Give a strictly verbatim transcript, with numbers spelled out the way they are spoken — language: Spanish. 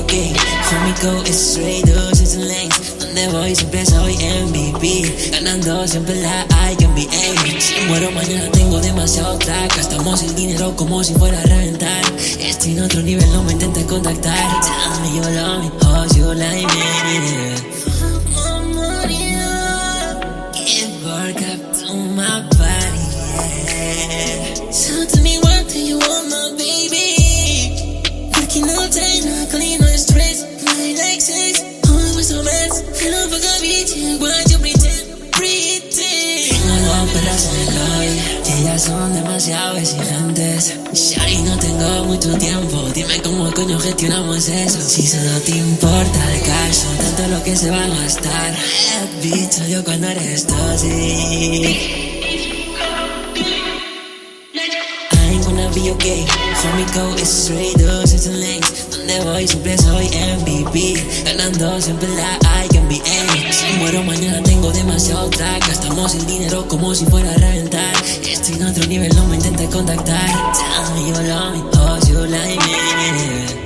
ok. Homie, go straight, dos es un lane. Donde voy siempre soy M V P. Ganando siempre la I N B A. Si muero mañana tengo demasiado track. Gastamos el dinero como si fuera a reventar. Estoy en otro nivel, no me intentes contactar. Tell me you love me, oh you like me. Fuck my money up. Give work up to my body, yeah. So tell me what do you want, my baby? Working all day, not clean, no stress. My like sex, always so mess. I don't fuck a bitch, why you pretend, pretend. Tengo dos perras en el lobby, y ellas son demasiado exigentes. Shari, no tengo mucho tiempo, dime cómo coño gestionamos eso. Si solo te importa el cash, no tanto lo que se va a gastar. Eh, bicho, yo cuando eres toxic. I ain't gonna be okay. Homie, go straight, dos es un lane. Donde voy siempre soy M V P. Ganando siempre la I N B A. Si muero mañana tengo demasiado track. Gastamos el dinero como si fuera a reventar. Estoy en otro nivel, no me intentes contactar. Tell me you love me, oh you like me.